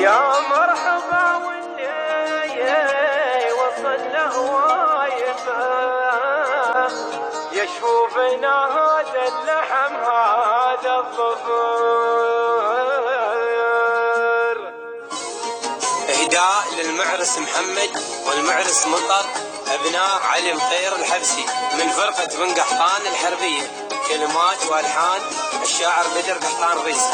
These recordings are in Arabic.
يا مرحبا واللي وصل له وايفه يشوفنا هذا اللحم هذا الظفر. إهداء للمعرس محمد والمعرس مطر أبناء علي الخير الحبسي من فرقة بن قحطان الحربية. كلمات والحان الشاعر بدر قحطان ريسي.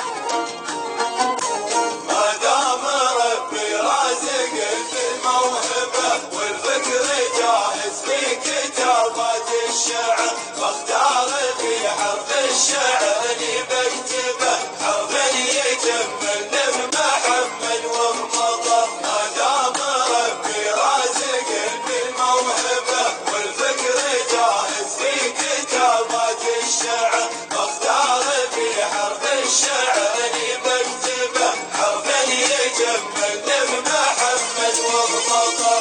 ما دام ربي رازق بالموهبة والفكر جاهز في كتابات الشعر، واختار في حرف الشعر اللي بكتبه حرفا يكمل محمد ومطر. ما دام ربي رازق بالموهبة والفكر جاهز في كتابات الشعر، واختار في حرف الشعر اللي بكتبه حرفا يجمل محمد ومطر.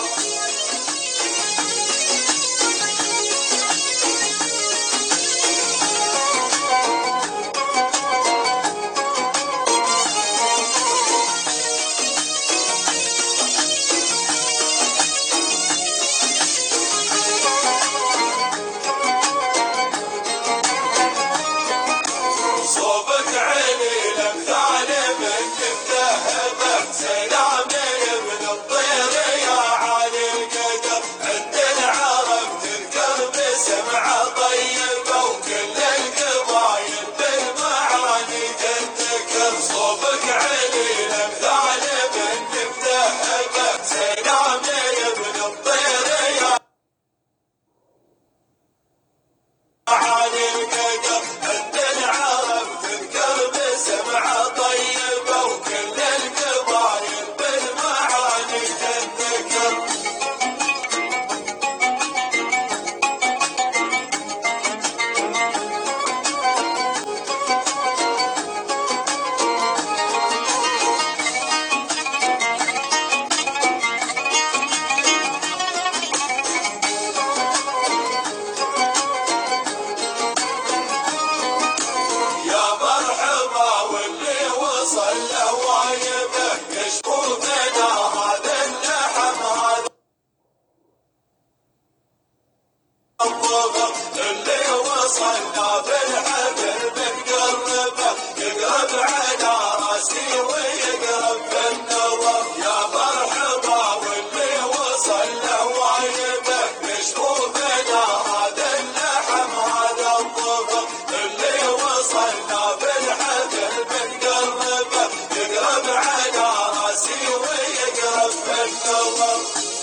صوبك علي الامثال من تفتهبه، سلام ابن الطير يا عالي القدر. عند العرب تذكر بسمع طيبه وكل القبايل بالمعاني تذكر. صوبك علي الامثال من تفتهبه، سلام ابن الطير يا عالي القدر. عند العرب تذكر بسمع طيبه وكل القبايل بالمعاني تذكر. يا مرحبا واللي وصل له وايبه يشوفنا هذا اللحم هذا الظفر. اللي وصلنا بالحبل بنقربه يقرب على راسي ويقرب بالنظر. يا مرحبا واللي وصل له وايبه يشوفنا هذا اللحم هذا الظفر. اللي وصلنا بالحبل بنقربه يقرب على راسي ويقرب بالنظر.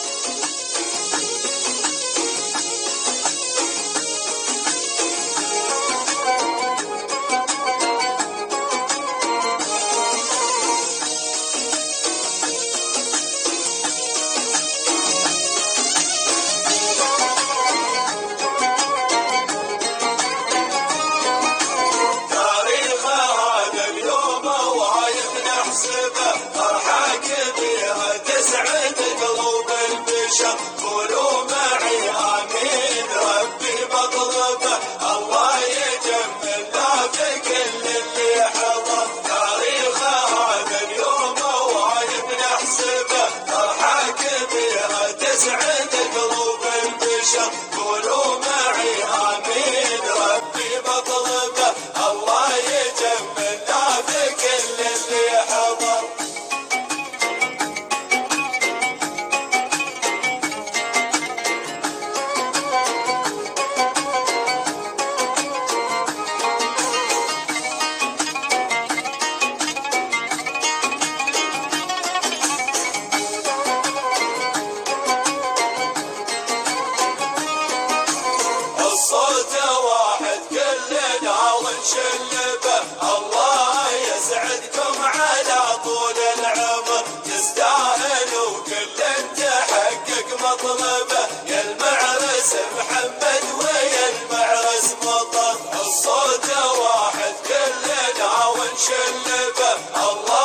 تاريخ هذا اليوم وايد نحسبه فرحة كبيرة تسعد قلوب البشر. قولوا معي آمين ربي بطلبه الله يجملنا بكل اللي حضر. تاريخ هذا اليوم وايد نحسبه فرحة كبيرة تسعد قلوب البشر. قولوا معي آمين ربي بطلبه الله يجملنا بكل اللي حضر. الصوت واحد كلنا ونشلبه الله يسعدكم على طول العمر. تستاهلوا كل تحقق مطلبه يا المعرس محمد ويا المعرس مطر. الصوت واحد كلنا ونشلبه الله